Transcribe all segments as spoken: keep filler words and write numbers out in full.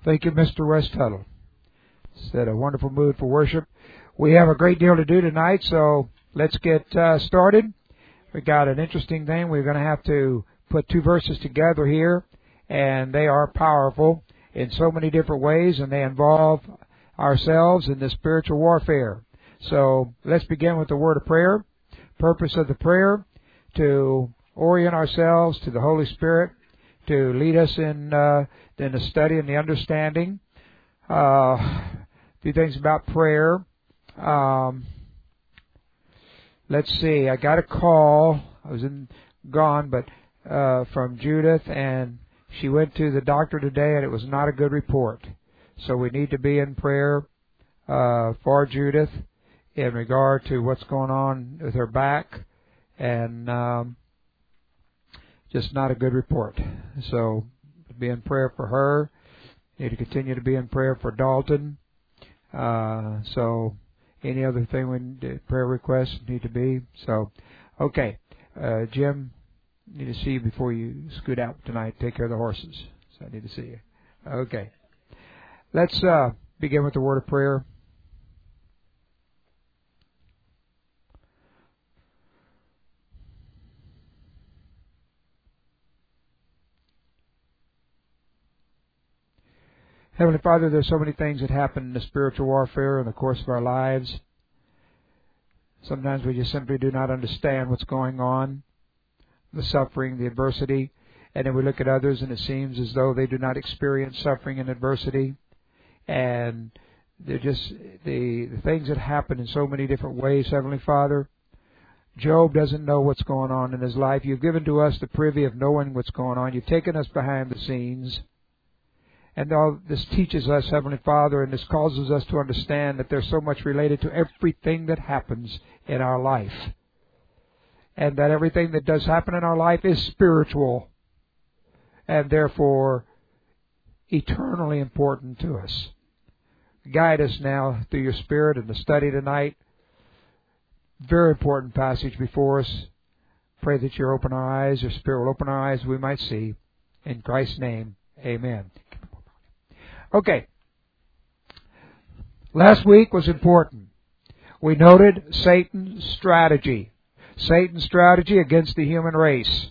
Thank you, Mister West Tuttle. Set a wonderful mood for worship. We have a great deal to do tonight, so let's get uh, started. We got an interesting thing. We're going to have to put two verses together here, and they are powerful in so many different ways, and they involve ourselves in the spiritual warfare. So let's begin with the word of prayer. Purpose of the prayer, to orient ourselves to the Holy Spirit, to lead us in uh, in the study and the understanding. Uh, a few things about prayer. Um, let's see. I got a call. I was in, gone, but uh, from Judith, and she went to the doctor today, and it was not a good report. So we need to be in prayer uh, for Judith in regard to what's going on with her back, and um, just not a good report. So be in prayer for her. Need to continue to be in prayer for Dalton. Uh, so any other thing we need, prayer requests need to be. So, okay. Uh, Jim, need to see you before you scoot out tonight. Take care of the horses. So I need to see you. Okay. Let's uh, begin with the word of prayer. Heavenly Father, there's so many things that happen in the spiritual warfare in the course of our lives. Sometimes we just simply do not understand what's going on, the suffering, the adversity, and then we look at others and it seems as though they do not experience suffering and adversity. And they're just the, the things that happen in so many different ways, Heavenly Father. Job doesn't know what's going on in his life. You've given to us the privy of knowing what's going on. You've taken us behind the scenes. And all this teaches us, Heavenly Father, and this causes us to understand that there's so much related to everything that happens in our life. And that everything that does happen in our life is spiritual. And therefore, eternally important to us. Guide us now through your Spirit in the study tonight. Very important passage before us. Pray that you open our eyes, your Spirit will open our eyes, we might see. In Christ's name, amen. Okay. Last week was important. We noted Satan's strategy. Satan's strategy against the human race.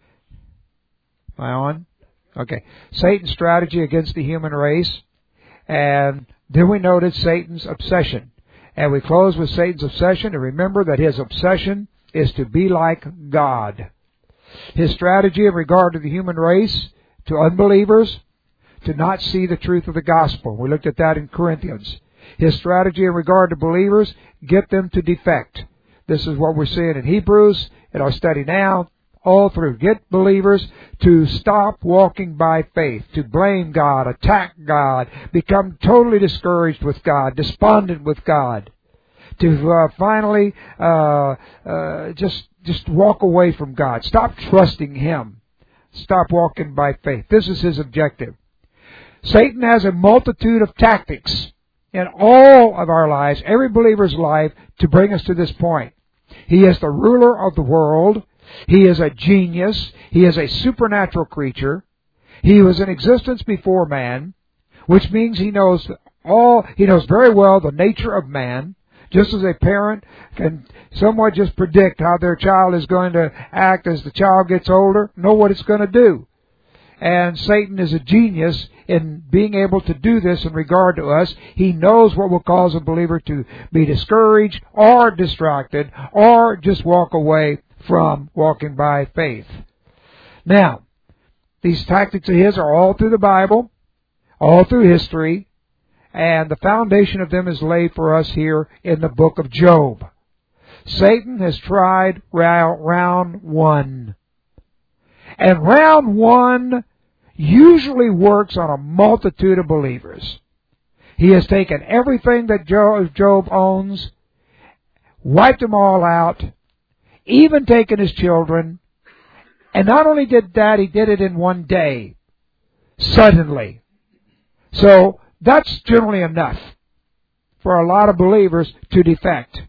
Am I on? Okay. Satan's strategy against the human race. And then we noted Satan's obsession. And we close with Satan's obsession. And remember that his obsession is to be like God. His strategy in regard to the human race, to unbelievers, to not see the truth of the gospel. We looked at that in Corinthians. His strategy in regard to believers, get them to defect. This is what we're seeing in Hebrews, in our study now, all through. Get believers to stop walking by faith, to blame God, attack God, become totally discouraged with God, despondent with God, to uh, finally uh, uh, just just walk away from God. Stop trusting Him. Stop walking by faith. This is his objective. Satan has a multitude of tactics in all of our lives, every believer's life, to bring us to this point. He is the ruler of the world. He is a genius. He is a supernatural creature. He was in existence before man, which means he knows all, he knows very well the nature of man, just as a parent can somewhat just predict how their child is going to act as the child gets older, know what it's going to do. And Satan is a genius in being able to do this in regard to us. He knows what will cause a believer to be discouraged or distracted or just walk away from walking by faith. Now, these tactics of his are all through the Bible, all through history, and the foundation of them is laid for us here in the book of Job. Satan has tried round one. And round one usually works on a multitude of believers. He has taken everything that Job owns, wiped them all out, even taken his children, and not only did that, he did it in one day, suddenly. So that's generally enough for a lot of believers to defect.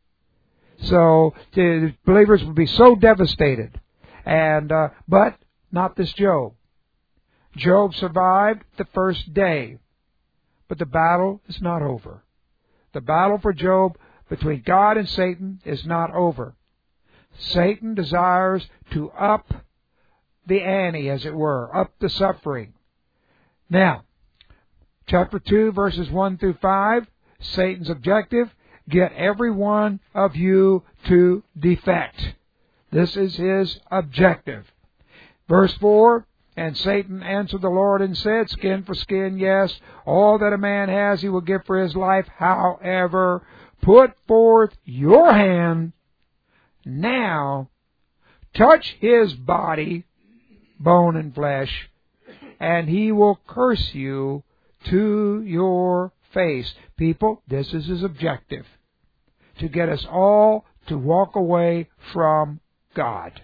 So the believers would be so devastated. And uh, but not this Job. Job survived the first day, but the battle is not over. The battle for Job between God and Satan is not over. Satan desires to up the ante, as it were, up the suffering. Now, chapter two, verses one through five, Satan's objective, get every one of you to defect. This is his objective. Verse four, and Satan answered the Lord and said, skin for skin, yes, all that a man has he will give for his life. However, put forth your hand now, touch his body, bone and flesh, and he will curse you to your face. People, this is his objective, to get us all to walk away from God.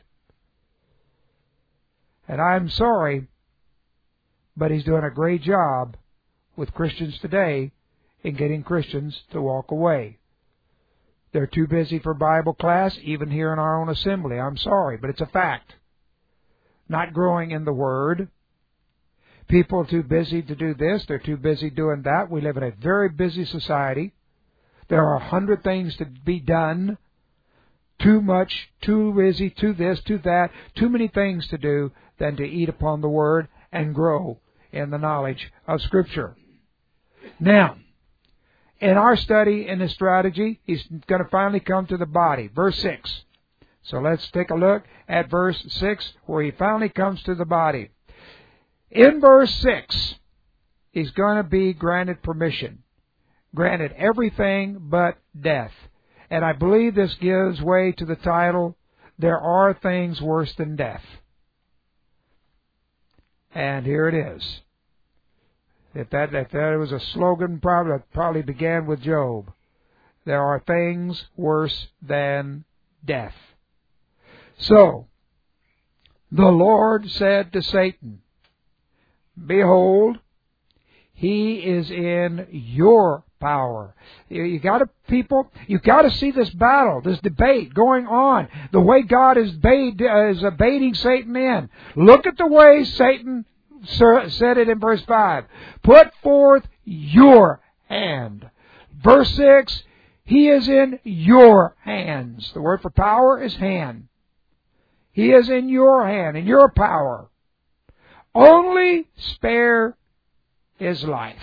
And I'm sorry, but he's doing a great job with Christians today in getting Christians to walk away. They're too busy for Bible class, even here in our own assembly. I'm sorry, but it's a fact. Not growing in the Word. People are too busy to do this. They're too busy doing that. We live in a very busy society. There are a hundred things to be done. Too much, too busy, too this, too that. Too many things to do than to eat upon the Word and grow in the knowledge of Scripture. Now, in our study in the strategy, he's going to finally come to the body. Verse six. So let's take a look at verse six, where he finally comes to the body. In verse six, he's going to be granted permission. Granted everything but death. And I believe this gives way to the title, There Are Things Worse Than Death. And here it is. If that, if that was a slogan, probably, it probably began with Job. There are things worse than death. So, the Lord said to Satan, behold, he is in your power. You, you got to, people, you got to see this battle, this debate going on. The way God is, bait, uh, is uh, baiting Satan in. Look at the way Satan said it in verse five. Put forth your hand. Verse six, he is in your hands. The word for power is hand. He is in your hand, in your power. Only spare his life.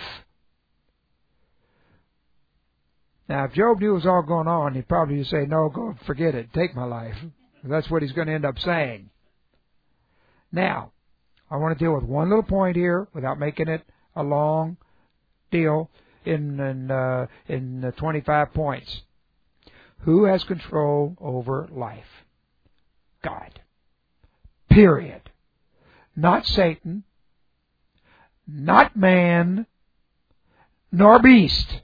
Now, if Job knew what was all going on, he'd probably just say, no, go forget it, take my life. That's what he's going to end up saying. Now, I want to deal with one little point here without making it a long deal in in, uh, in twenty-five points. Who has control over life? God. Period. Not Satan, not man, nor beast.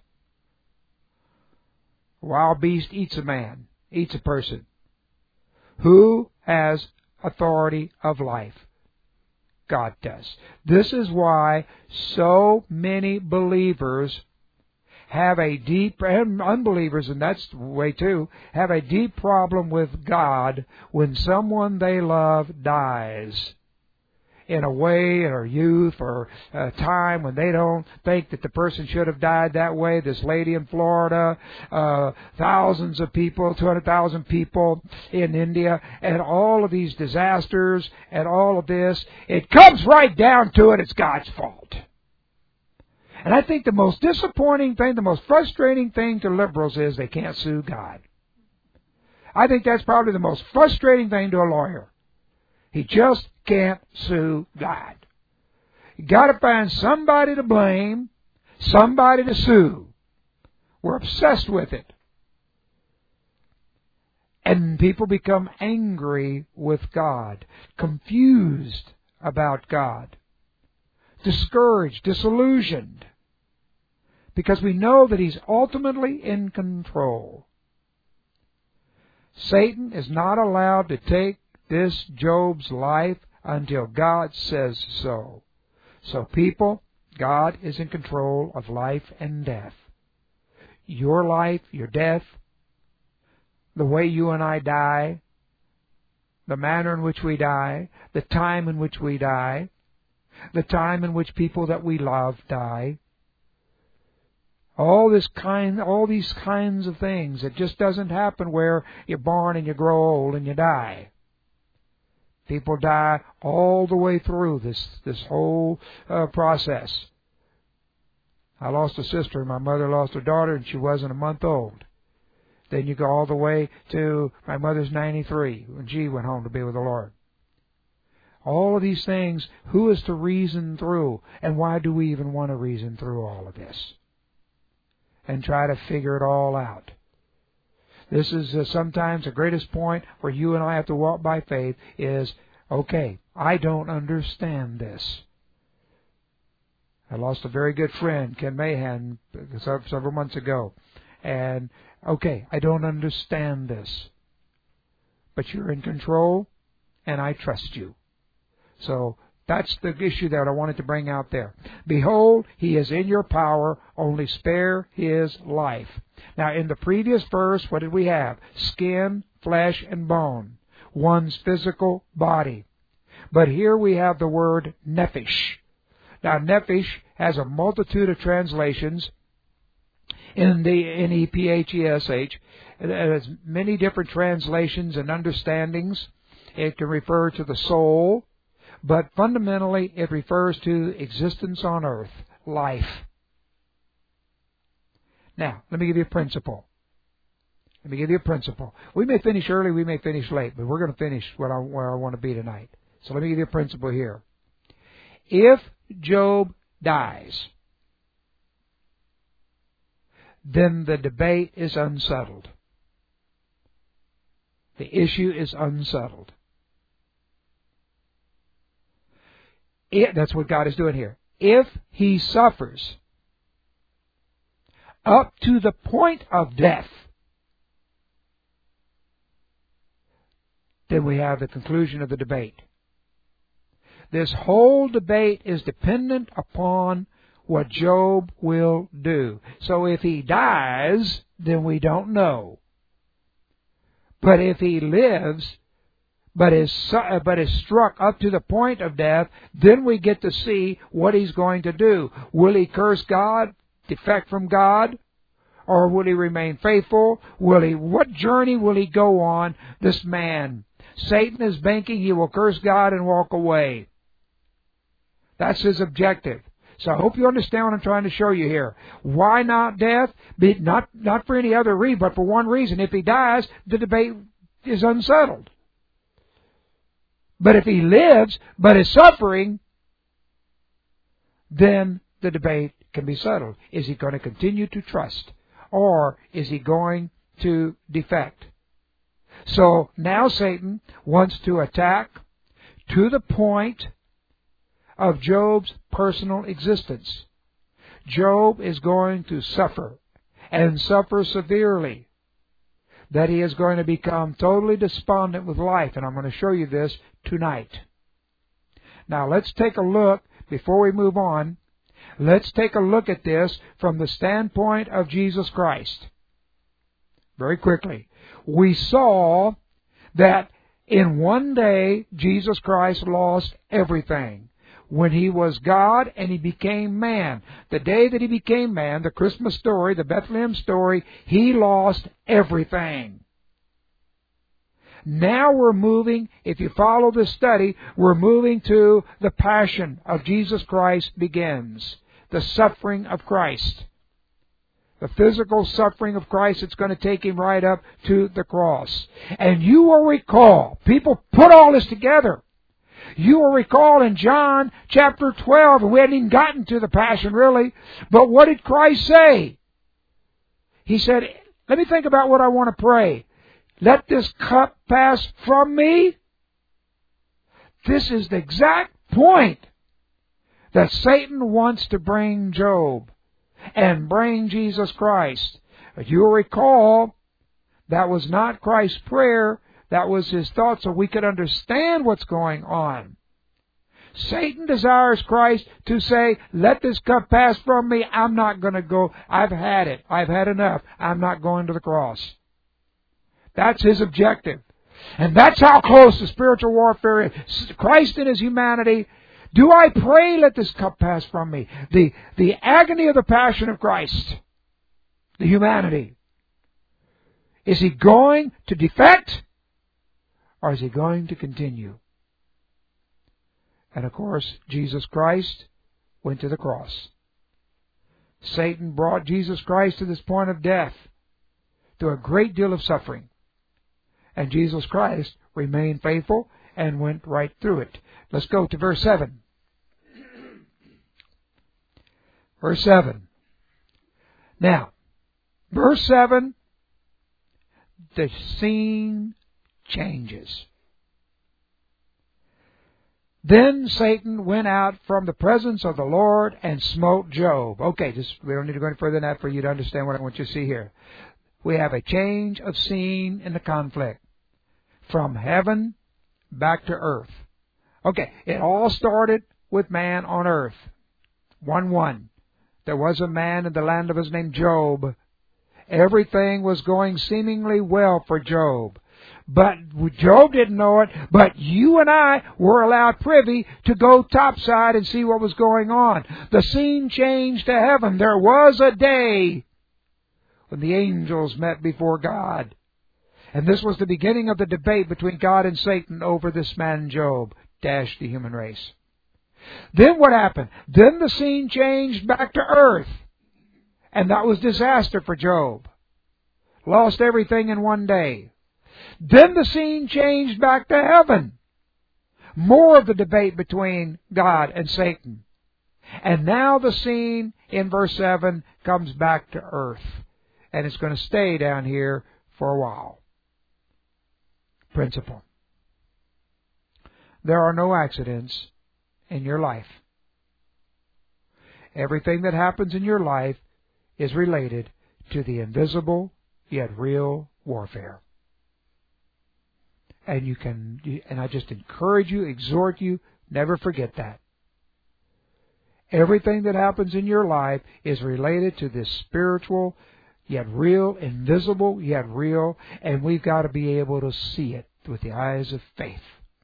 A wild beast eats a man, eats a person. Who has authority of life? God does. This is why so many believers have a deep, and unbelievers, and that's the way too, have a deep problem with God when someone they love dies in a way, or youth, or a time when they don't think that the person should have died that way. This lady in Florida, uh, thousands of people, two hundred thousand people in India, and all of these disasters and all of this, it comes right down to it, it's God's fault. And I think the most disappointing thing, the most frustrating thing to liberals is they can't sue God. I think that's probably the most frustrating thing to a lawyer. He just can't sue God. You got to find somebody to blame, somebody to sue. We're obsessed with it. And people become angry with God, confused about God, discouraged, disillusioned, because we know that He's ultimately in control. Satan is not allowed to take this Job's life until God says so. So people, God is in control of life and death. Your life, your death, the way you and I die, the manner in which we die, the time in which we die, The time in which people that we love die. All this kind, all these kinds of things. It just doesn't happen where you're born and you grow old and you die. People die all the way through this this whole uh, process. I lost a sister. My mother lost her daughter, and she wasn't a month old. Then you go all the way to my mother's ninety-three when she went home to be with the Lord. All of these things, who is to reason through? And why do we even want to reason through all of this? And try to figure it all out. This is uh, sometimes the greatest point where you and I have to walk by faith is, okay, I don't understand this. I lost a very good friend, Ken Mahan, several months ago. And, okay, I don't understand this. But you're in control, and I trust you. So that's the issue that I wanted to bring out there. Behold, he is in your power, only spare his life. Now, in the previous verse, what did we have? Skin, flesh, and bone. One's physical body. But here we have the word nephesh. Now, nephesh has a multitude of translations in the N E P H E S H. It has many different translations and understandings. It can refer to the soul, but fundamentally it refers to existence on earth, life. Now, let me give you a principle. Let me give you a principle. We may finish early, we may finish late, but we're going to finish where I, where I want to be tonight. So let me give you a principle here. If Job dies, then the debate is unsettled. The issue is unsettled. It, that's what God is doing here. If he suffers up to the point of death, then we have the conclusion of the debate. This whole debate is dependent upon what Job will do. So if he dies, then we don't know. But if he lives, but is, but is struck up to the point of death, then we get to see what he's going to do. Will he curse God, defect from God? Or will he remain faithful? Will he? What journey will he go on, this man? Satan is banking he will curse God and walk away. That's his objective. So I hope you understand what I'm trying to show you here. Why not death? Be, not, not for any other reason, but for one reason. If he dies, the debate is unsettled. But if he lives, but is suffering, then the debate can be settled. Is he going to continue to trust? Or is he going to defect? So now Satan wants to attack to the point of Job's personal existence. Job is going to suffer, and suffer severely. That he is going to become totally despondent with life, and I'm going to show you this tonight. Now let's take a look, before we move on, let's take a look at this from the standpoint of Jesus Christ. Very quickly. We saw that in one day Jesus Christ lost everything. When he was God and he became man. The day that he became man, the Christmas story, the Bethlehem story, he lost everything. Now we're moving, if you follow this study, we're moving to the passion of Jesus Christ begins. The suffering of Christ. The physical suffering of Christ, it's going to take him right up to the cross. And you will recall, people put all this together. You will recall in John chapter twelve, we hadn't even gotten to the passion really, but what did Christ say? He said, let me think about what I want to pray. Let this cup pass from me. This is the exact point that Satan wants to bring Job and bring Jesus Christ. But you will recall, that was not Christ's prayer. That was his thought, so we could understand what's going on. Satan desires Christ to say, let this cup pass from me. I'm not going to go. I've had it. I've had enough. I'm not going to the cross. That's his objective. And that's how close the spiritual warfare is. Christ in his humanity, Do I pray, let this cup pass from me? The, the agony of the passion of Christ. The humanity. Is He going to defect? Or is He going to continue? And of course, Jesus Christ went to the cross. Satan brought Jesus Christ to this point of death through a great deal of suffering. And Jesus Christ remained faithful and went right through it. Let's go to verse seven. Verse seven. Now, verse seven, the scene changes. Then Satan went out from the presence of the Lord and smote Job. Okay, just we don't need to go any further than that for you to understand what I want you to see here. We have a change of scene in the conflict. From heaven back to earth. Okay, it all started with man on earth. one one. There was a man in the land of his name Job. Everything was going seemingly well for Job. But Job didn't know it, but you and I were allowed privy to go topside and see what was going on. The scene changed to heaven. There was a day when the angels met before God. And this was the beginning of the debate between God and Satan over this man Job, dash the human race. Then what happened? Then the scene changed back to earth. And that was disaster for Job. Lost everything in one day. Then the scene changed back to heaven. More of the debate between God and Satan. And now the scene in verse seven comes back to earth. And it's going to stay down here for a while. Principle. There are no accidents in your life. Everything that happens in your life is related to the invisible yet real warfare. And you can, and I just encourage you, exhort you, never forget that. Everything that happens in your life is related to this spiritual yet real, invisible yet real, and we've got to be able to see it with the eyes of faith.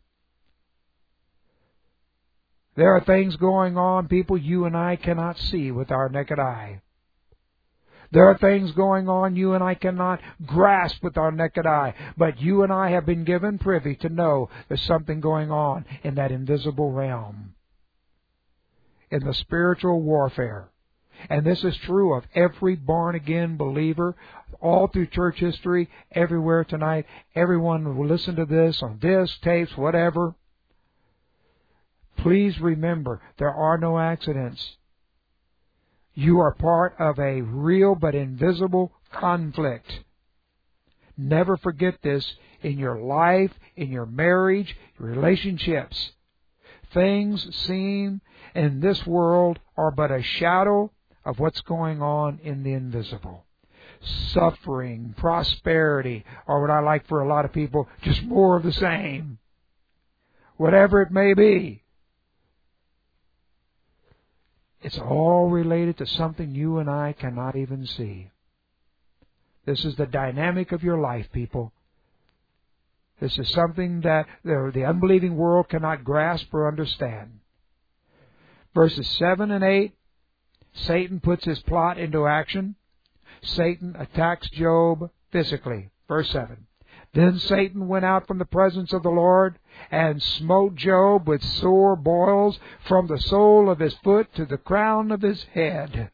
There are things going on, people, you and I cannot see with our naked eye. There are things going on you and I cannot grasp with our naked eye. But you and I have been given privy to know there's something going on in that invisible realm. In the spiritual warfare. And this is true of every born-again believer, all through church history, everywhere tonight. Everyone will listen to this on disc, tapes, whatever. Please remember, there are no accidents. You are part of a real but invisible conflict. Never forget this in your life, in your marriage, your relationships. Things seen in this world are but a shadow of what's going on in the invisible. Suffering, prosperity, or what I like for a lot of people, just more of the same. Whatever it may be. It's all related to something you and I cannot even see. This is the dynamic of your life, people. This is something that the, the unbelieving world cannot grasp or understand. Verses seven and eight, Satan puts his plot into action. Satan attacks Job physically. Verse seven. Then Satan went out from the presence of the Lord and smote Job with sore boils from the sole of his foot to the crown of his head.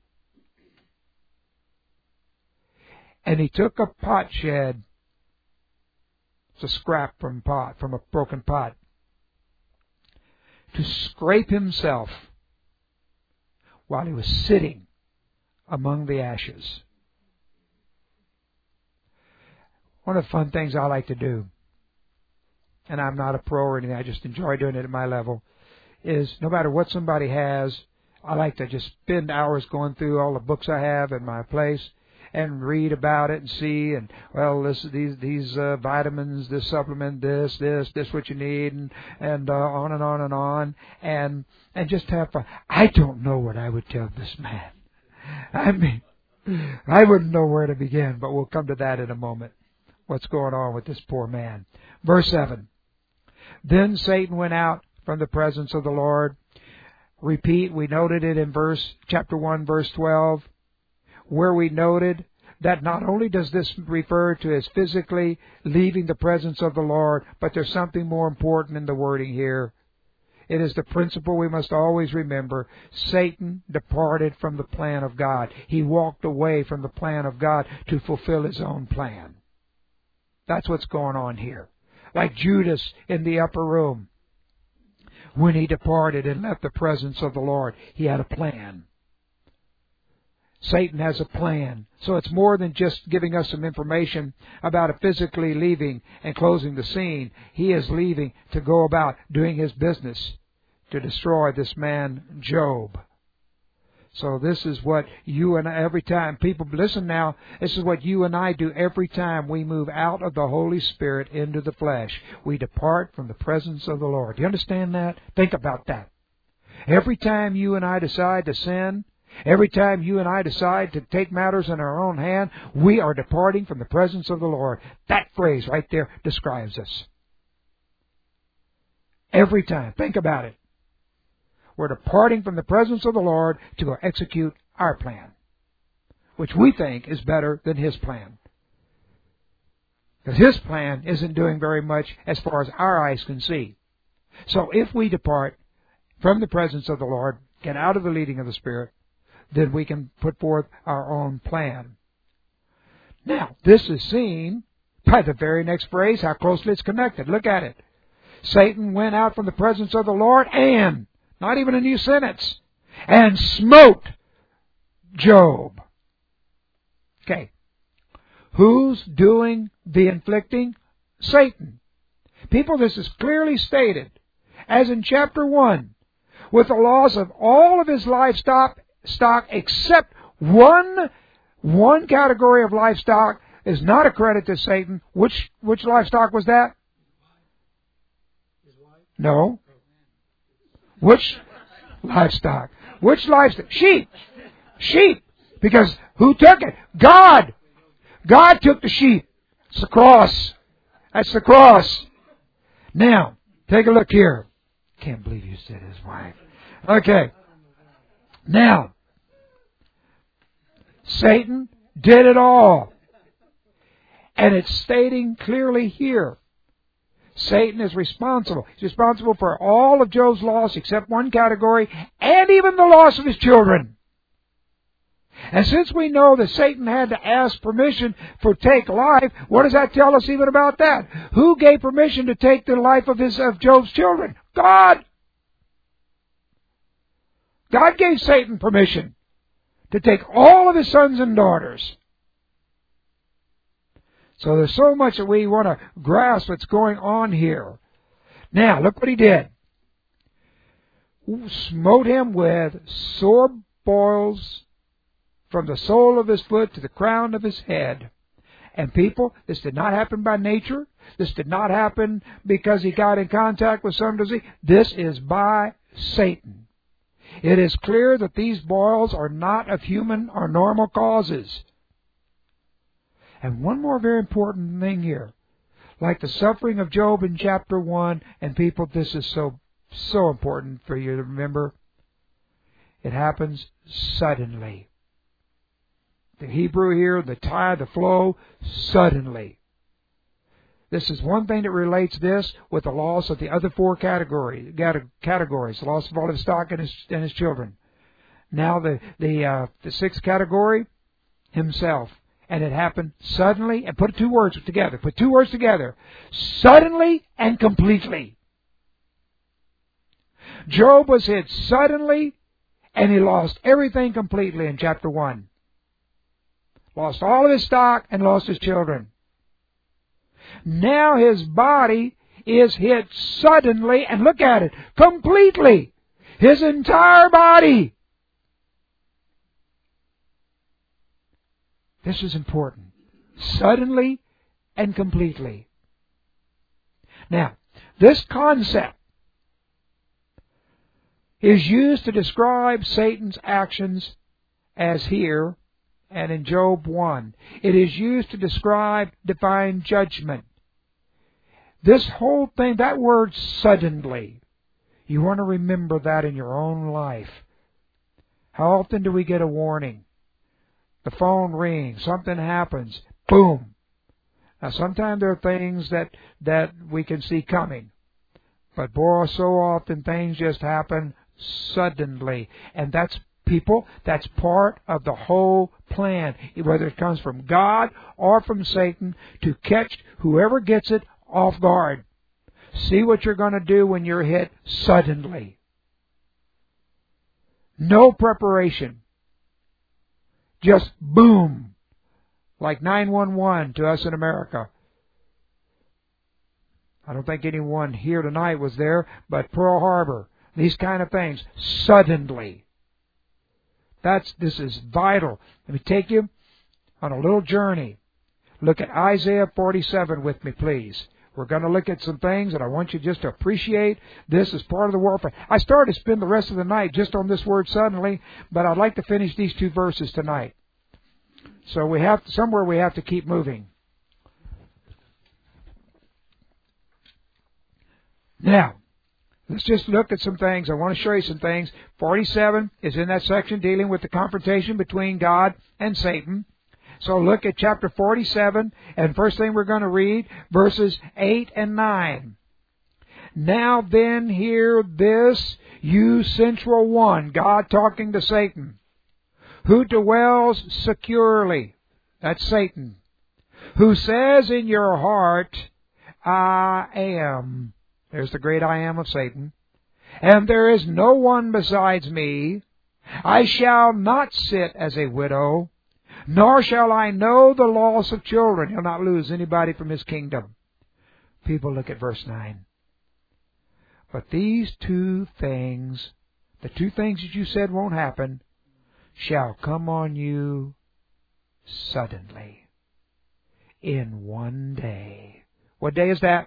And he took a potsherd, it's a scrap from pot, from a broken pot, to scrape himself while he was sitting among the ashes. One of the fun things I like to do, and I'm not a pro or anything, I just enjoy doing it at my level, is no matter what somebody has, I like to just spend hours going through all the books I have in my place and read about it and see, and, well, this, these these uh, vitamins, this supplement, this, this, this what you need, and, and uh, on and on and on, and and just have fun. I don't know what I would tell this man. I mean, I wouldn't know where to begin, but we'll come to that in a moment. What's going on with this poor man. Verse seven. Then Satan went out from the presence of the Lord repeat, we noted it in verse chapter one, verse twelve, where we noted that not only does this refer to his physically leaving the presence of the Lord, but there's something more important in the wording here. It is the principle we must always remember. Satan departed from the plan of God. He walked away from the plan of God to fulfill his own plan. That's what's going on here. Like Judas in the upper room. When he departed and left the presence of the Lord, he had a plan. Satan has a plan. So it's more than just giving us some information about a physically leaving and closing the scene. He is leaving to go about doing his business to destroy this man, Job. So this is what you and I, every time, people, listen now, this is what you and I do every time we move out of the Holy Spirit into the flesh. We depart from the presence of the Lord. Do you understand that? Think about that. Every time you and I decide to sin, every time you and I decide to take matters in our own hand, we are departing from the presence of the Lord. That phrase right there describes us. Every time. Think about it. We're departing from the presence of the Lord to go execute our plan, which we think is better than His plan. Because His plan isn't doing very much as far as our eyes can see. So if we depart from the presence of the Lord, get out of the leading of the Spirit, then we can put forth our own plan. Now, this is seen by the very next phrase, how closely it's connected. Look at it. Satan went out from the presence of the Lord and, not even a new sentence, and smote Job. Okay. Who's doing the inflicting? Satan. People, this is clearly stated, as in chapter one, with the loss of all of his livestock, stock except one, one category of livestock is not a credit to Satan. Which, which livestock was that? No. Which livestock? Which livestock? Sheep. Sheep. Because who took it? God. God took the sheep. It's the cross. That's the cross. Now, take a look here. Can't believe you said his wife. Okay. Now, Satan did it all. And it's stating clearly here. Satan is responsible. He's responsible for all of Job's loss except one category, and even the loss of his children. And since we know that Satan had to ask permission for take life, what does that tell us even about that? Who gave permission to take the life of his of Job's children? God! God gave Satan permission to take all of his sons and daughters. So there's so much that we want to grasp what's going on here. Now, look what he did. Smote him with sore boils from the sole of his foot to the crown of his head. And people, this did not happen by nature. This did not happen because he got in contact with some disease. This is by Satan. It is clear that these boils are not of human or normal causes. And one more very important thing here. Like the suffering of Job in chapter one, and people, this is so, so important for you to remember. It happens suddenly. The Hebrew here, the tie, the flow, suddenly. This is one thing that relates this with the loss of the other four categories, categories, the loss of all his stock and his, and his children. Now the, the, uh, the sixth category, himself. And it happened suddenly, and put two words together. Put two words together. Suddenly and completely. Job was hit suddenly, and he lost everything completely in chapter one. Lost all of his stock and lost his children. Now his body is hit suddenly, and look at it, completely. His entire body. This is important. Suddenly and completely. Now, this concept is used to describe Satan's actions as here and in Job one. It is used to describe divine judgment. This whole thing, that word suddenly, You want to remember that in your own life. How often do we get a warning? The phone rings, something happens, boom. Now sometimes there are things that, that we can see coming. But boy, so often things just happen suddenly. And that's people, that's part of the whole plan, whether it comes from God or from Satan, to catch whoever gets it off guard. See what you're going to do when you're hit suddenly. No preparation. Just boom. Like nine one one to us in America. I don't think anyone here tonight was there, but Pearl Harbor, these kind of things, suddenly. That's, this is vital. Let me take you on a little journey. Look at Isaiah forty-seven with me, please. We're going to look at some things, and I want you just to appreciate this as part of the warfare. I started to spend the rest of the night just on this word suddenly, but I'd like to finish these two verses tonight. So we have somewhere we have to keep moving. Now, let's just look at some things. I want to show you some things. forty-seven is in that section dealing with the confrontation between God and Satan. So look at chapter forty-seven, and first thing we're going to read, verses eight and nine. Now then hear this, you sensual one, God talking to Satan, who dwells securely, that's Satan, who says in your heart, I am. There's the great I am of Satan. And there is no one besides me. I shall not sit as a widow, nor shall I know the loss of children. He'll not lose anybody from his kingdom. People, look at verse nine. But these two things, the two things that you said won't happen, shall come on you suddenly, in one day. What day is that?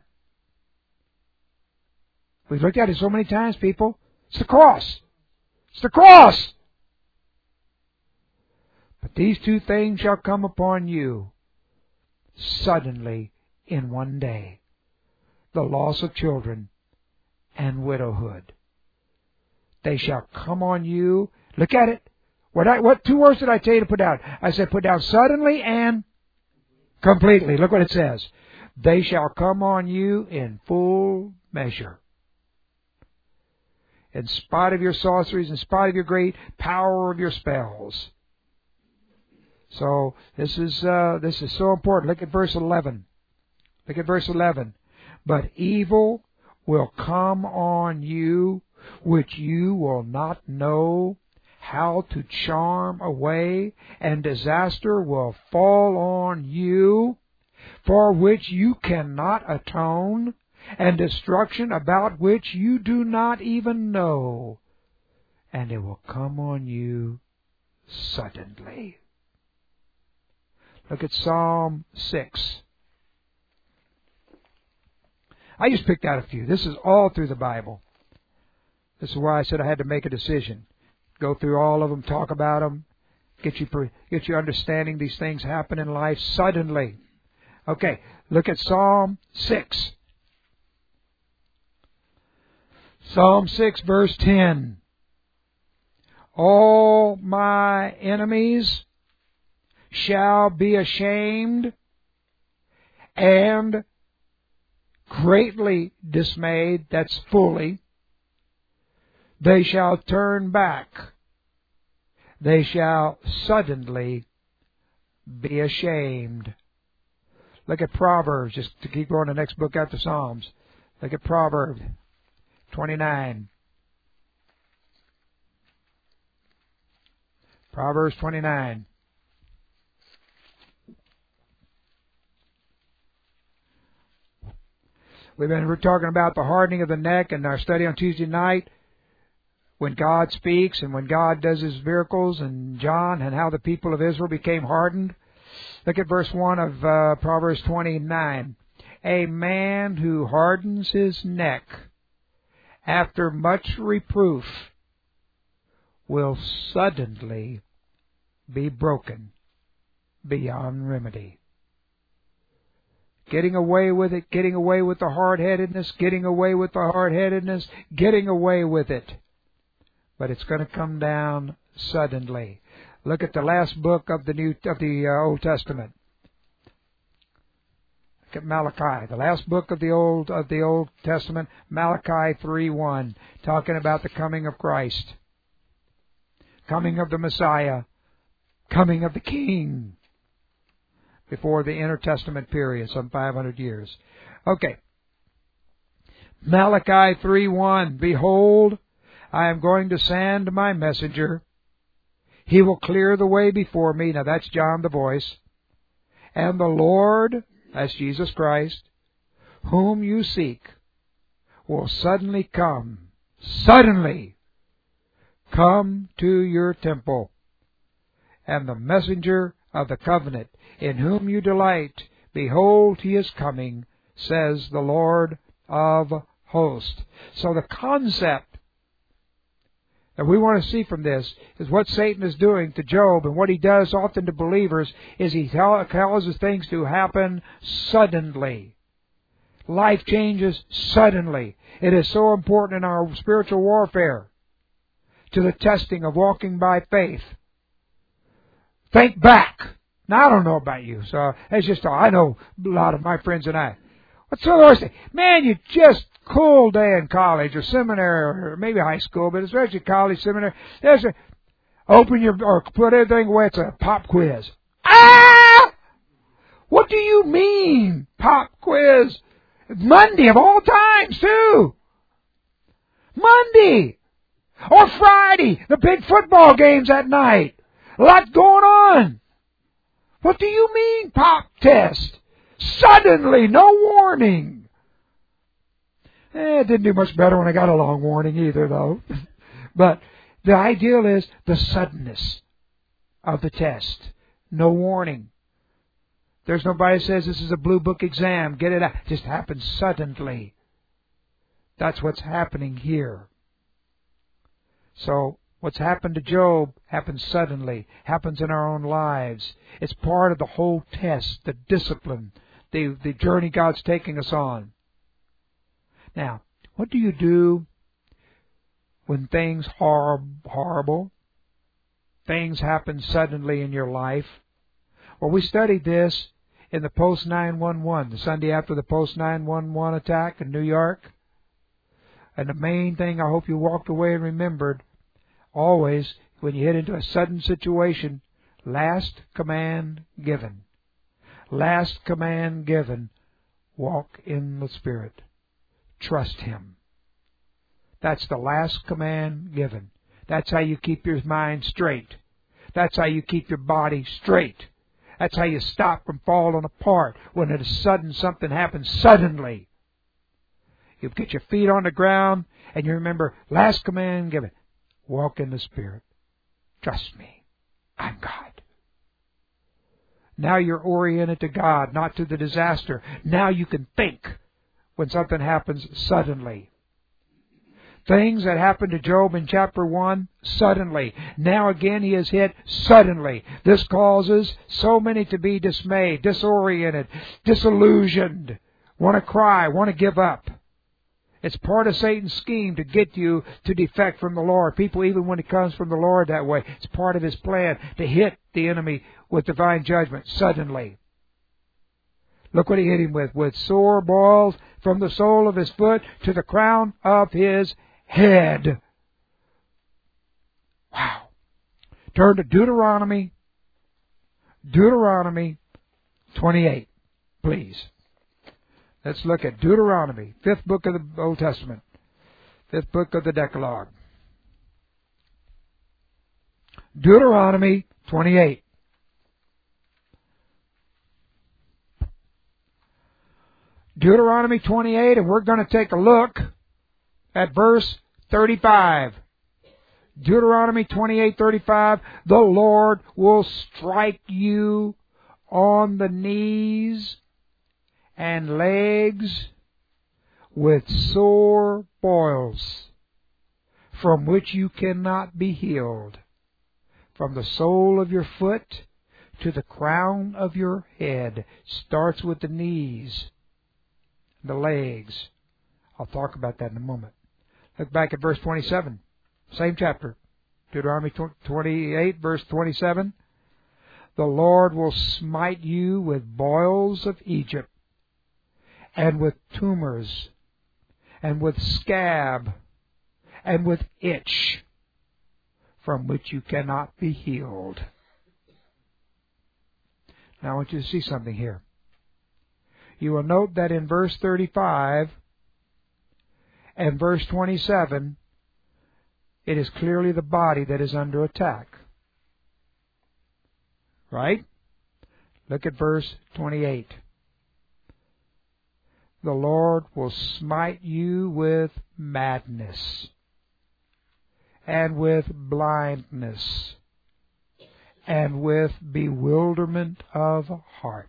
We've looked at it so many times, people. It's the cross. It's the cross. But these two things shall come upon you suddenly in one day. The loss of children and widowhood. They shall come on you. Look at it. What, I, what two words did I tell you to put down? I said put down suddenly and completely. Look what it says. They shall come on you in full measure. In spite of your sorceries, in spite of your great power of your spells. So this is uh, this is so important. Look at verse eleven. Look at verse eleven. But evil will come on you, which you will not know how to charm away, and disaster will fall on you, for which you cannot atone, and destruction about which you do not even know, and it will come on you suddenly. Look at Psalm six. I just picked out a few. This is all through the Bible. This is why I said I had to make a decision. Go through all of them, talk about them, get you get you understanding these things happen in life suddenly. Okay, look at Psalm six. Psalm six, verse ten. All my enemies shall be ashamed and greatly dismayed. That's fully. They shall turn back. They shall suddenly be ashamed. Look at Proverbs, just to keep going the next book after Psalms. Look at Proverbs twenty-nine. Proverbs twenty-nine. We've been we're talking about the hardening of the neck in our study on Tuesday night, when God speaks and when God does His miracles, and John, and how the people of Israel became hardened. Look at verse one of uh, Proverbs twenty-nine. A man who hardens his neck after much reproof will suddenly be broken beyond remedy. getting away with it, getting away with the hard-headedness, getting away with the hard-headedness, getting away with it. But it's going to come down suddenly. Look at the last book of the New of the uh, Old Testament. Look at Malachi, the last book of the Old of the Old Testament, Malachi three one, talking about the coming of Christ, coming of the Messiah, coming of the King, before the intertestament period, some five hundred years. Okay. Malachi three one, behold, I am going to send my messenger. He will clear the way before me. Now that's John the voice. And the Lord, that's Jesus Christ, whom you seek, will suddenly come, suddenly come to your temple. And the messenger of the covenant, in whom you delight, behold, he is coming, says the Lord of hosts. So the concept that we want to see from this is what Satan is doing to Job, and what he does often to believers is he causes things to happen suddenly. Life changes suddenly. It is so important in our spiritual warfare to the testing of walking by faith. Think back. Now, I don't know about you, so it's just, I know a lot of my friends and I. What's the Lord say? Man, you just cool day in college or seminary or maybe high school, but especially college, seminary. There's a, open your, or put everything away, it's a pop quiz. Ah! What do you mean, pop quiz? Monday of all times, too. Monday. Or Friday, the big football games at night. A lot going on. What do you mean, pop test? Suddenly, no warning. Eh, it didn't do much better when I got a long warning either, though. But the ideal is the suddenness of the test. No warning. There's nobody who says this is a blue book exam. Get it out. It just happens suddenly. That's what's happening here. So, what's happened to Job happens suddenly, happens in our own lives. It's part of the whole test, the discipline, the, the journey God's taking us on. Now, what do you do when things are horrible? Things happen suddenly in your life. Well, we studied this in the post nine one one, the Sunday after the post nine one one attack in New York. And the main thing I hope you walked away and remembered, always, when you hit into a sudden situation, last command given. Last command given, walk in the Spirit. Trust Him. That's the last command given. That's how you keep your mind straight. That's how you keep your body straight. That's how you stop from falling apart when it is sudden something happens suddenly. You get your feet on the ground and you remember, last command given. Walk in the Spirit. Trust me. I'm God. Now you're oriented to God, not to the disaster. Now you can think when something happens suddenly. Things that happened to Job in chapter one, suddenly. Now again he is hit suddenly. This causes so many to be dismayed, disoriented, disillusioned, want to cry, want to give up. It's part of Satan's scheme to get you to defect from the Lord. People, even when it comes from the Lord that way, it's part of his plan to hit the enemy with divine judgment suddenly. Look what he hit him with. With sore boils from the sole of his foot to the crown of his head. Wow. Turn to Deuteronomy. Deuteronomy twenty-eight, please. Let's look at Deuteronomy, fifth book of the Old Testament. Fifth book of the Decalogue. Deuteronomy twenty-eight. Deuteronomy twenty-eight, and we're going to take a look at verse thirty-five. Deuteronomy twenty-eight thirty-five, the Lord will strike you on the knees and legs with sore boils, from which you cannot be healed, from the sole of your foot to the crown of your head. Starts with the knees, the legs. I'll talk about that in a moment. Look back at verse twenty-seven. Same chapter. Deuteronomy twenty-eight, verse twenty-seven. The Lord will smite you with boils of Egypt, and with tumors, and with scab, and with itch, from which you cannot be healed. Now I want you to see something here. You will note that in verse thirty-five and verse twenty-seven, it is clearly the body that is under attack. Right? Look at verse twenty-eight. The Lord will smite you with madness, and with blindness, and with bewilderment of heart.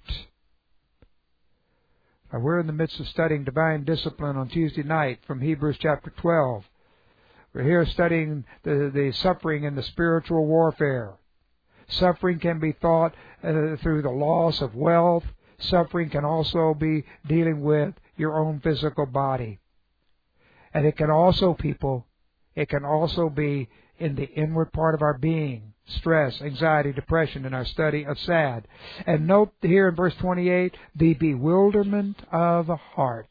Now, we're in the midst of studying divine discipline on Tuesday night from Hebrews chapter twelve. We're here studying the, the suffering in the spiritual warfare. Suffering can be thought uh, through the loss of wealth. Suffering can also be dealing with your own physical body. And it can also, people, it can also be in the inward part of our being. Stress, anxiety, depression in our study of sad. And note here in verse twenty-eight, the bewilderment of heart.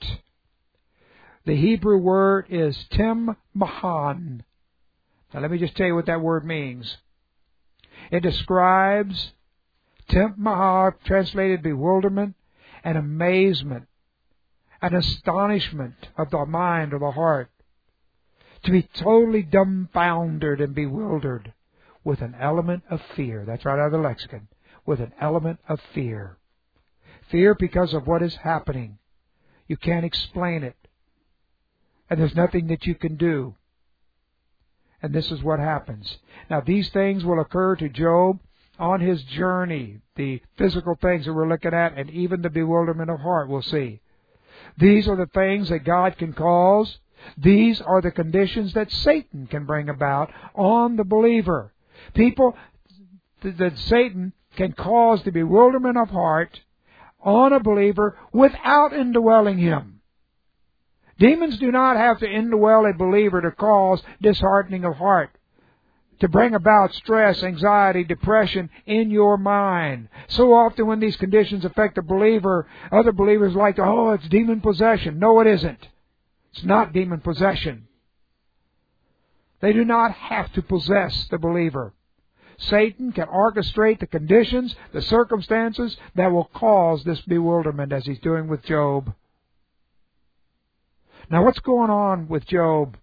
The Hebrew word is tim mahan. Now let me just tell you what that word means. It describes tim mahan, translated bewilderment and amazement, an astonishment of the mind or the heart. To be totally dumbfounded and bewildered with an element of fear. That's right out of the lexicon. With an element of fear. Fear because of what is happening. You can't explain it. And there's nothing that you can do. And this is what happens. Now, these things will occur to Job on his journey. The physical things that we're looking at, and even the bewilderment of heart we'll see. These are the things that God can cause. These are the conditions that Satan can bring about on the believer. People, that Satan can cause the bewilderment of heart on a believer without indwelling him. Demons do not have to indwell a believer to cause disheartening of heart, to bring about stress, anxiety, depression in your mind. So often when these conditions affect a believer, other believers like to, oh, it's demon possession. No, it isn't. It's not demon possession. They do not have to possess the believer. Satan can orchestrate the conditions, the circumstances that will cause this bewilderment, as he's doing with Job. Now, what's going on with Job?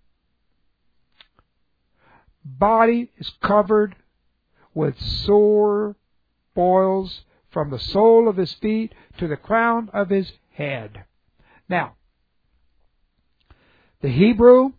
Body is covered with sore boils from the sole of his feet to the crown of his head. Now, the Hebrew,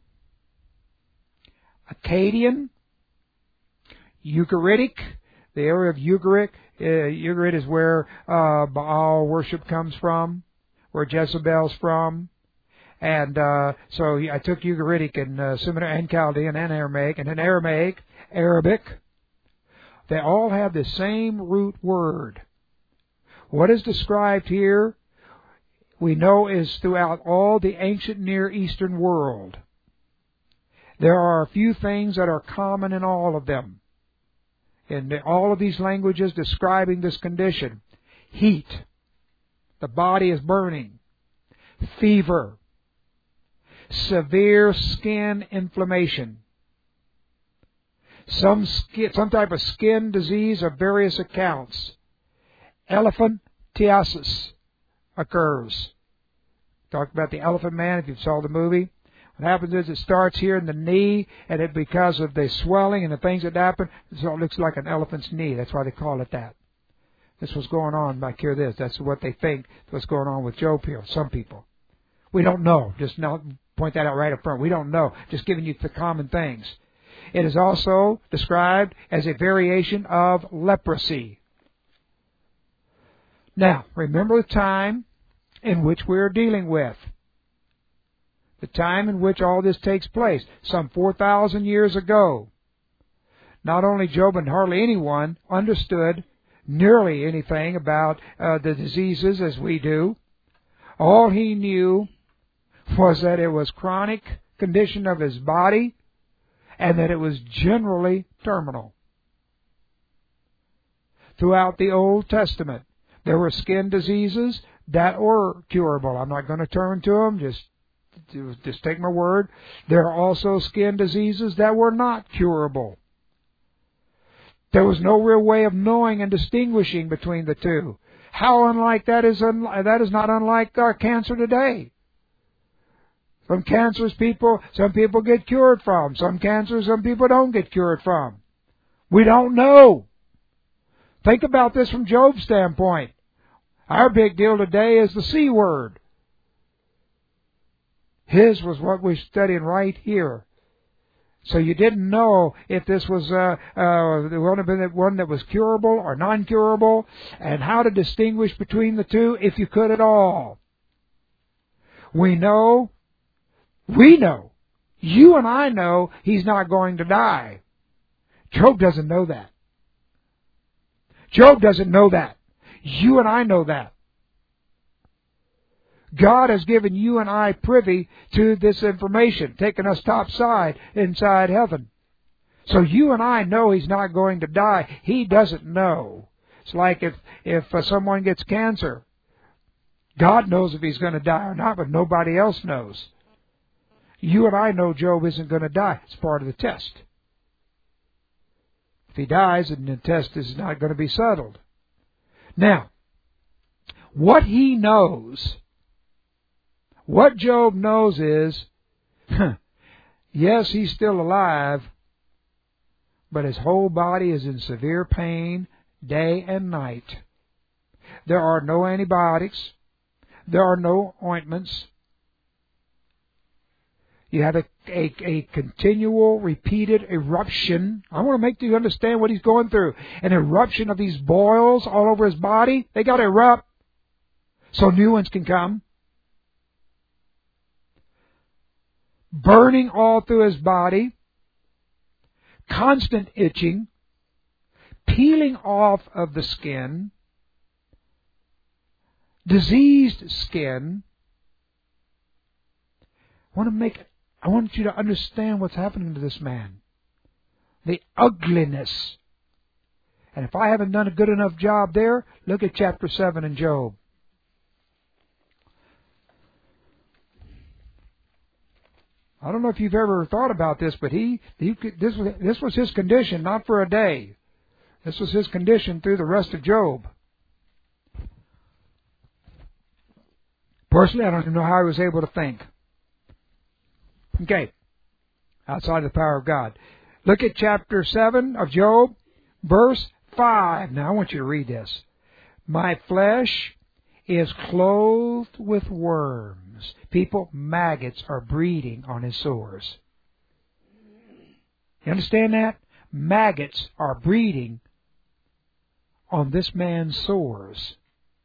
Akkadian, Ugaritic, the area of Ugarit, uh, Ugarit is where uh, Baal worship comes from, where Jezebel's from. And uh, so I took Ugaritic and uh, Seminary and Chaldean and Aramaic, and in Aramaic, Arabic. They all have the same root word. What is described here, we know, is throughout all the ancient Near Eastern world. There are a few things that are common in all of them. In all of these languages describing this condition. Heat. The body is burning. Fever. Severe skin inflammation. Some skin, some type of skin disease of various accounts. Elephantiasis occurs. Talked about the Elephant Man if you saw the movie. What happens is it starts here in the knee, and it because of the swelling and the things that happen, so it looks like an elephant's knee. That's why they call it that. This was going on back here. This that's what they think was going on with Job here. Some people, we don't know. Just now point that out right up front. We don't know. Just giving you the common things. It is also described as a variation of leprosy. Now, remember the time in which we are dealing with. The time in which all this takes place, some four thousand years ago. Not only Job and hardly anyone understood nearly anything about uh, the diseases as we do. All he knew was that it was chronic condition of his body and that it was generally terminal. Throughout the Old Testament, there were skin diseases that were curable. I'm not going to turn to them, just, just take my word. There are also skin diseases that were not curable. There was no real way of knowing and distinguishing between the two. How unlike that is, un- that is not unlike our cancer today. Some cancers people, some people get cured from. Some cancers, some people don't get cured from. We don't know. Think about this from Job's standpoint. Our big deal today is the C word. His was what we're studying right here. So you didn't know if this was uh, uh, the one that was curable or non-curable, and how to distinguish between the two, if you could at all. We know, we know, you and I know he's not going to die. Job doesn't know that. Job doesn't know that. You and I know that. God has given you and I privy to this information, taken us topside inside heaven. So you and I know he's not going to die. He doesn't know. It's like if, if uh, someone gets cancer. God knows if he's going to die or not, but nobody else knows. You and I know Job isn't going to die. It's part of the test. If he dies, then the test is not going to be settled. Now, what he knows, what Job knows is, yes, he's still alive, but his whole body is in severe pain day and night. There are no antibiotics. There are no ointments. You have a, a, a continual, repeated eruption. I want to make you understand what he's going through. An eruption of these boils all over his body. They got to erupt so new ones can come. Burning all through his body. Constant itching. Peeling off of the skin. Diseased skin. I want to make it. I want you to understand what's happening to this man. The ugliness. And if I haven't done a good enough job there, look at chapter seven in Job. I don't know if you've ever thought about this, but he, he this was this was his condition, not for a day. This was his condition through the rest of Job. Personally, I don't even know how he was able to think. Okay, outside of the power of God. Look at chapter seven of Job, verse five. Now, I want you to read this. My flesh is clothed with worms. People, maggots are breeding on his sores. You understand that? Maggots are breeding on this man's sores.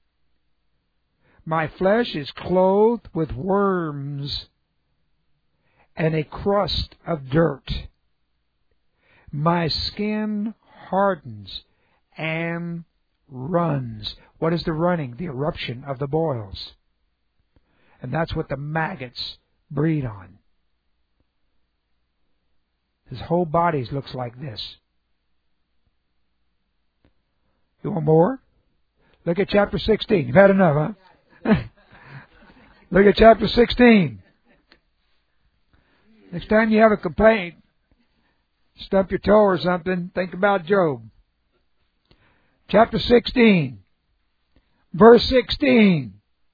My flesh is clothed with worms and a crust of dirt. My skin hardens and runs. What is the running? The eruption of the boils. And that's what the maggots breed on. His whole body looks like this. You want more? Look at chapter sixteen. You've had enough, huh? Look at chapter sixteen. Next time you have a complaint, stump your toe or something, think about Job. Chapter sixteen, verse sixteen.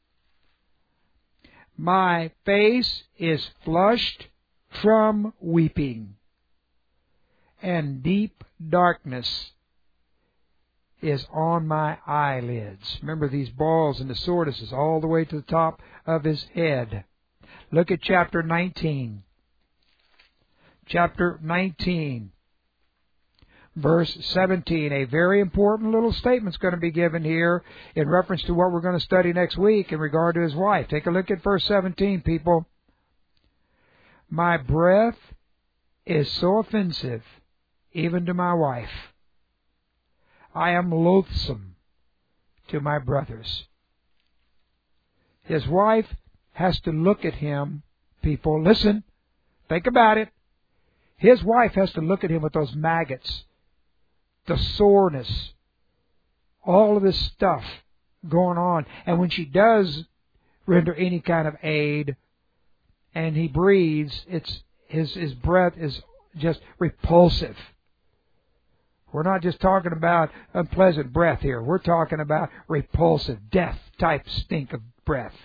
My face is flushed from weeping, and deep darkness is on my eyelids. Remember these balls and the soreness all the way to the top of his head. Look at chapter nineteen. Chapter nineteen, verse seventeen. A very important little statement is going to be given here in reference to what we're going to study next week in regard to his wife. Take a look at verse seventeen, people. My breath is so offensive, even to my wife. I am loathsome to my brothers. His wife has to look at him, people, listen, think about it. His wife has to look at him with those maggots, the soreness, all of this stuff going on. And when she does render any kind of aid and he breathes, it's his, his breath is just repulsive. We're not just talking about unpleasant breath here. We're talking about repulsive, death-type stink of breath.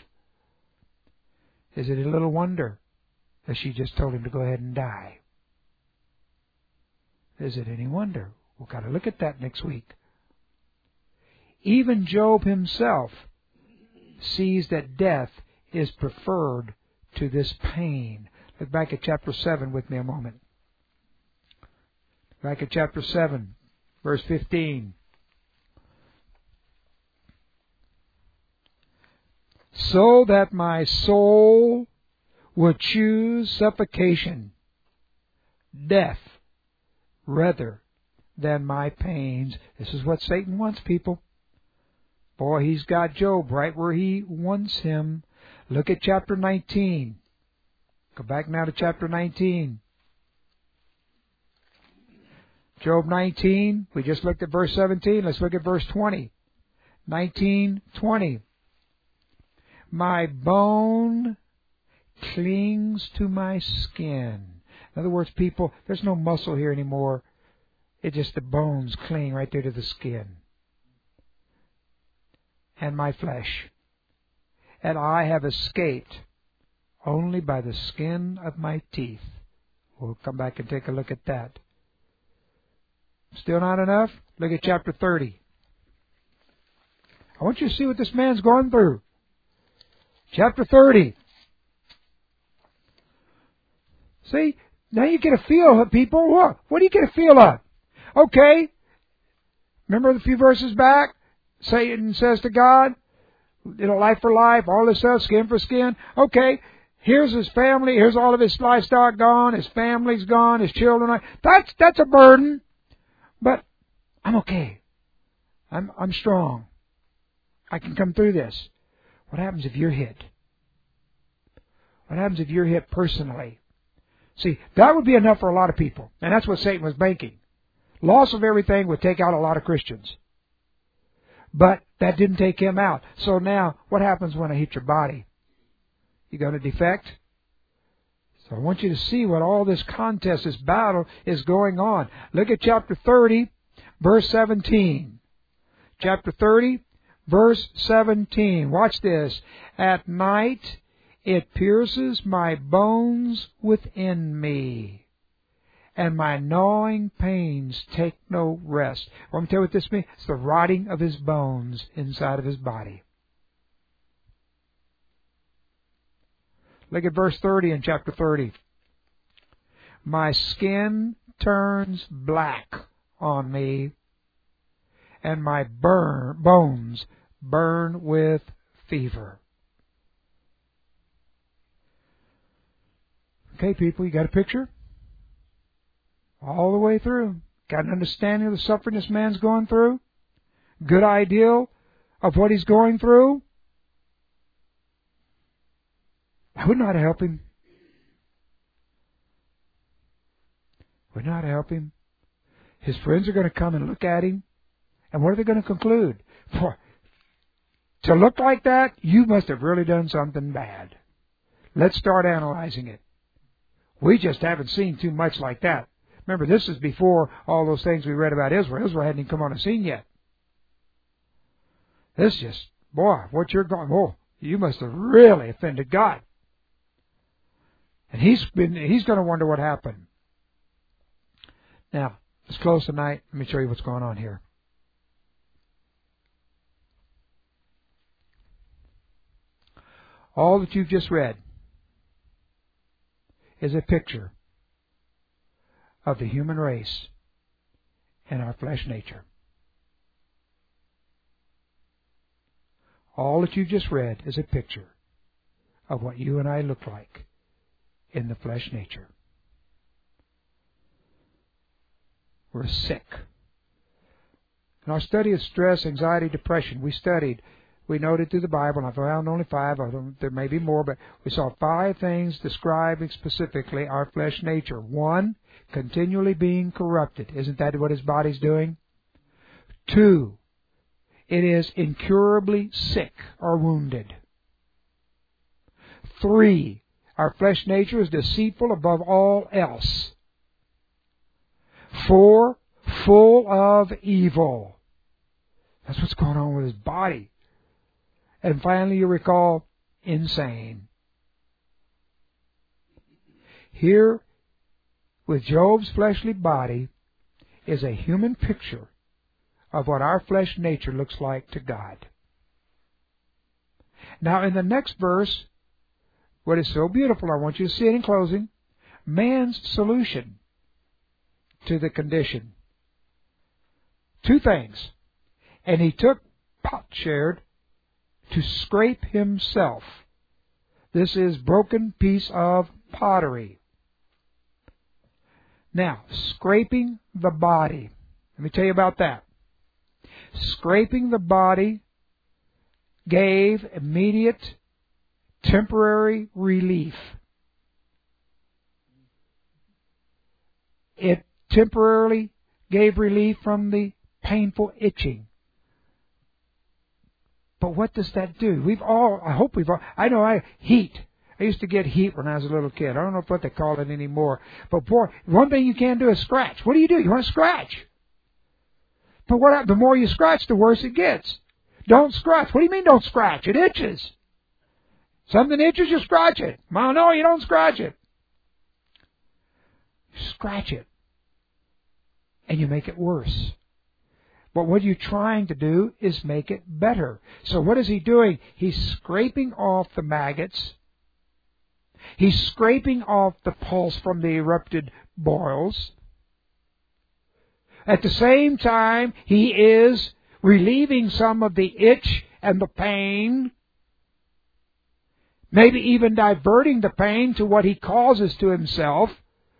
Is it a little wonder that she just told him to go ahead and die? Is it any wonder? We've got to look at that next week. Even Job himself sees that death is preferred to this pain. Look back at chapter seven with me a moment. Back at chapter seven, verse fifteen. So that my soul would choose suffocation, death, rather than my pains. This is what Satan wants, people. Boy, he's got Job right where he wants him. Look at chapter nineteen. Go back now to chapter nineteen. Job nineteen, we just looked at verse seventeen. Let's look at verse twenty. nineteen twenty. My bone clings to my skin. In other words, people, there's no muscle here anymore. It's just the bones cling right there to the skin. And my flesh. And I have escaped only by the skin of my teeth. We'll come back and take a look at that. Still not enough? Look at chapter thirty. I want you to see what this man's going through. Chapter thirty. See, now you get a feel of people. What? What do you get a feel of? Okay. Remember the few verses back? Satan says to God, you know, life for life, all this stuff, skin for skin. Okay. Here's his family. Here's all of his livestock gone. His family's gone. His children are. That's, that's a burden. But I'm okay. I'm, I'm strong. I can come through this. What happens if you're hit? What happens if you're hit personally? See, that would be enough for a lot of people. And that's what Satan was banking. Loss of everything would take out a lot of Christians. But that didn't take him out. So now, what happens when I hit your body? You going to defect? So I want you to see what all this contest, this battle is going on. Look at chapter thirty, verse seventeen. Chapter thirty, verse seventeen. Watch this. At night it pierces my bones within me, and my gnawing pains take no rest. Well, let me tell you what this means. It's the rotting of his bones inside of his body. Look at verse thirty in chapter thirty. My skin turns black on me, and my burn, bones burn with fever. Okay, people, you got a picture? All the way through. Got an understanding of the suffering this man's going through? Good idea of what he's going through? I would not help him. Would not help him. His friends are going to come and look at him. And what are they going to conclude? Boy, to look like that, you must have really done something bad. Let's start analyzing it. We just haven't seen too much like that. Remember, this is before all those things we read about Israel. Israel hadn't even come on the scene yet. This just, boy, what you're going, oh, you must have really offended God. And he's been, he's going to wonder what happened. Now, let's close tonight. Let me show you what's going on here. All that you've just read is a picture of the human race and our flesh nature. All that you've just read is a picture of what you and I look like in the flesh nature. We're sick. In our study of stress, anxiety, depression, we studied, we noted through the Bible, and I found only five of them, there may be more, but we saw five things describing specifically our flesh nature. One, continually being corrupted. Isn't that what his body's doing? Two, it is incurably sick or wounded. Three, our flesh nature is deceitful above all else. Four, full of evil. That's what's going on with his body. And finally, you recall, insane. Here, with Job's fleshly body, is a human picture of what our flesh nature looks like to God. Now, in the next verse, what is so beautiful, I want you to see it in closing, man's solution to the condition. Two things. And he took potsherd to scrape himself. This is broken piece of pottery. Now, scraping the body. Let me tell you about that. Scraping the body gave immediate, temporary relief. It temporarily gave relief from the painful itching. But what does that do? We've all, I hope we've all, I know I, heat. I used to get heat when I was a little kid. I don't know what they call it anymore. But boy, one thing you can't do is scratch. What do you do? You want to scratch. But what, the more you scratch, the worse it gets. Don't scratch. What do you mean don't scratch? It itches. Something itches, you scratch it. Well, no, you don't scratch it. You scratch it. And you make it worse. But what you're trying to do is make it better. So what is he doing? He's scraping off the maggots. He's scraping off the pulse from the erupted boils. At the same time, he is relieving some of the itch and the pain. Maybe even diverting the pain to what he causes to himself.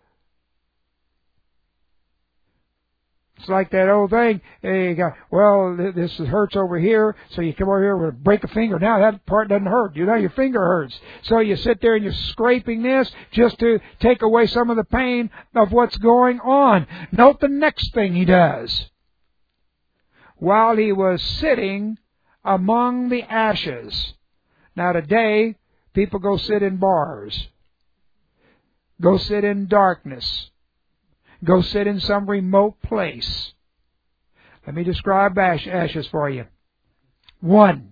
It's like that old thing, you got, well, this hurts over here, so you come over here and break a finger. Now that part doesn't hurt. You know, your finger hurts. So you sit there and you're scraping this just to take away some of the pain of what's going on. Note the next thing he does. While he was sitting among the ashes. Now today, people go sit in bars. Go sit in darkness. Go sit in some remote place. Let me describe ash, ashes for you. One,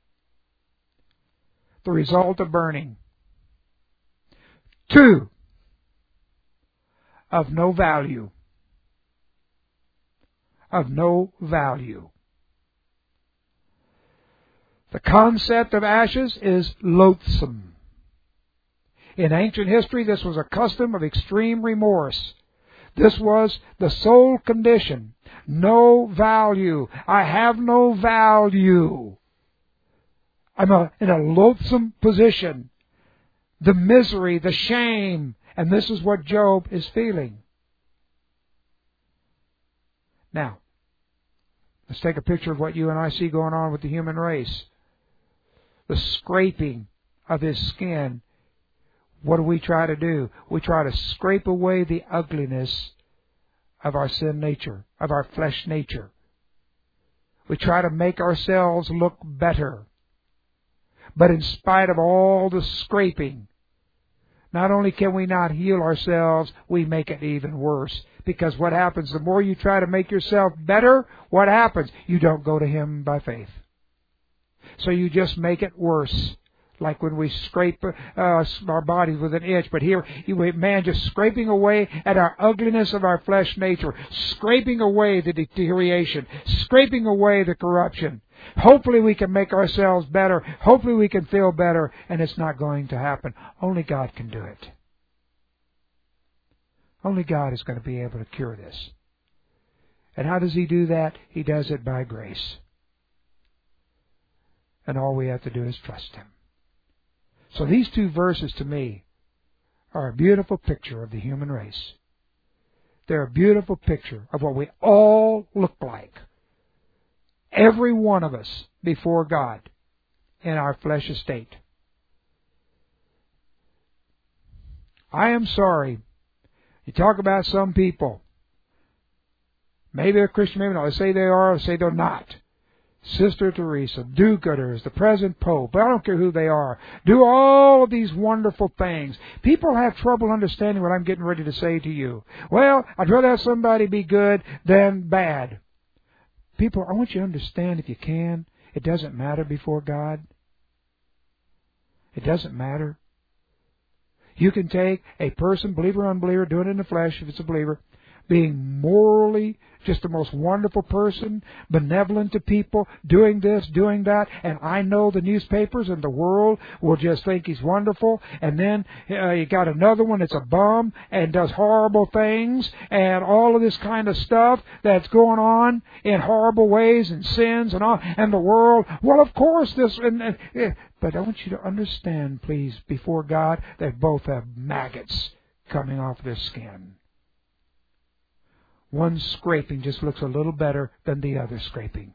the result of burning. Two, of no value. Of no value. The concept of ashes is loathsome. In ancient history, this was a custom of extreme remorse. This was the sole condition. No value. I have no value. I'm a, in a loathsome position. The misery, the shame. And this is what Job is feeling. Now, let's take a picture of what you and I see going on with the human race. The scraping of his skin. What do we try to do? We try to scrape away the ugliness of our sin nature, of our flesh nature. We try to make ourselves look better. But in spite of all the scraping, not only can we not heal ourselves, we make it even worse. Because what happens, the more you try to make yourself better, what happens? You don't go to Him by faith. So you just make it worse. Like when we scrape uh, our bodies with an itch. But here, man, just scraping away at our ugliness of our flesh nature. Scraping away the deterioration. Scraping away the corruption. Hopefully we can make ourselves better. Hopefully we can feel better. And it's not going to happen. Only God can do it. Only God is going to be able to cure this. And how does He do that? He does it by grace. And all we have to do is trust Him. So these two verses to me are a beautiful picture of the human race. They're a beautiful picture of what we all look like Every one of us before God in our flesh estate. I am sorry. You talk about some people. Maybe they're Christian, maybe not. They say they are, they say they're not. Sister Teresa, do-gooders, the present Pope, I don't care who they are, do all of these wonderful things. People have trouble understanding what I'm getting ready to say to you. Well, I'd rather have somebody be good than bad. People, I want you to understand, if you can, it doesn't matter before God. It doesn't matter. You can take a person, believer or unbeliever, doing it in the flesh if it's a believer, being morally just the most wonderful person, benevolent to people, doing this, doing that, and I know the newspapers and the world will just think he's wonderful, and then uh, you got another one that's a bum and does horrible things, and all of this kind of stuff that's going on in horrible ways and sins and all, and the world, well, of course, this, and, and but I want you to understand, please, before God, they both have maggots coming off their skin. One scraping just looks a little better than the other scraping.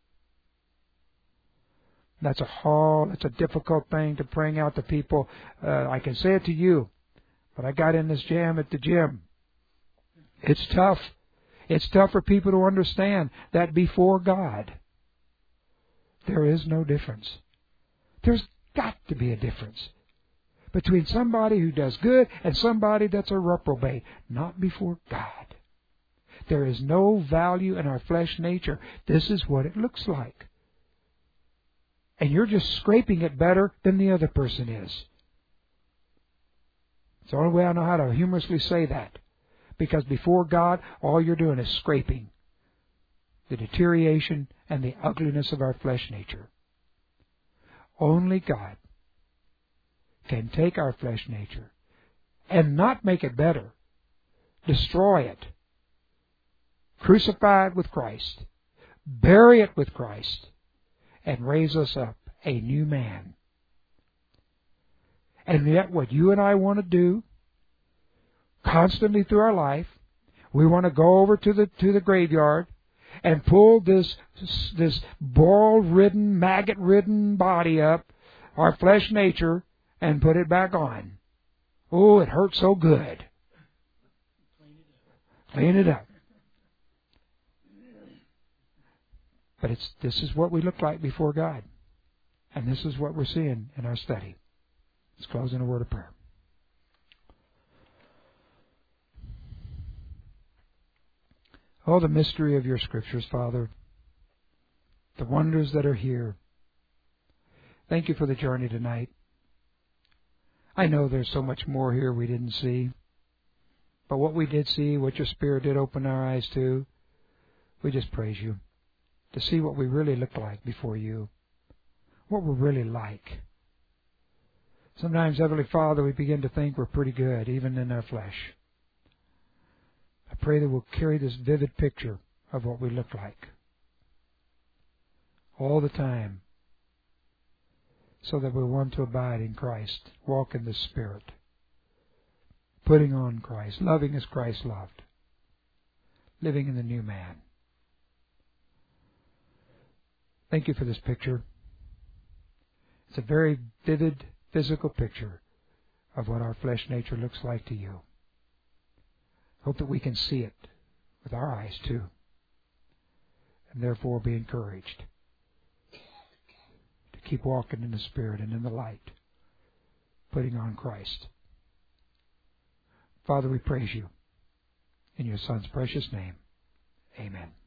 That's a hard, it's a difficult thing to bring out to people. Uh, I can say it to you, but I got in this jam at the gym. It's tough. It's tough for people to understand that before God, there is no difference. There's got to be a difference between somebody who does good and somebody that's a reprobate. Not before God. There is no value in our flesh nature. This is what it looks like. And you're just scraping it better than the other person is. It's the only way I know how to humorously say that. Because before God, all you're doing is scraping the deterioration and the ugliness of our flesh nature. Only God can take our flesh nature and not make it better. Destroy it. Crucify it with Christ, bury it with Christ, and raise us up a new man. And yet what you and I want to do constantly through our life, we want to go over to the to the graveyard and pull this this boil-ridden, maggot-ridden body up, our flesh nature, and put it back on. Oh, it hurts so good. Clean it up. But it's, this is what we look like before God. And this is what we're seeing in our study. Let's close in a word of prayer. Oh, the mystery of your Scriptures, Father. The wonders that are here. Thank you for the journey tonight. I know there's so much more here we didn't see. But what we did see, what your Spirit did open our eyes to, we just praise you. To see what we really look like before you. What we're really like. Sometimes, Heavenly Father, we begin to think we're pretty good, even in our flesh. I pray that we'll carry this vivid picture of what we look like. All the time. So that we want to abide in Christ. Walk in the Spirit. Putting on Christ. Loving as Christ loved. Living in the new man. Thank you for this picture. It's a very vivid physical picture of what our flesh nature looks like to you. Hope that we can see it with our eyes too. And therefore be encouraged to keep walking in the Spirit and in the light, putting on Christ. Father, we praise you in your Son's precious name. Amen.